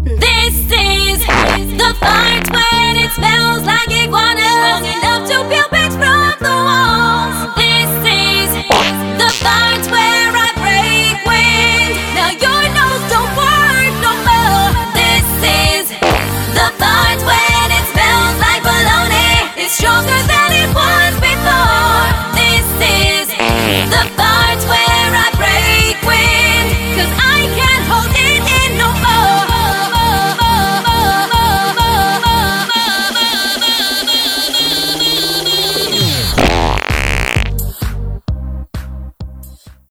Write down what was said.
This is the part when it smells like iguana. Strong enough to peel bits from the water.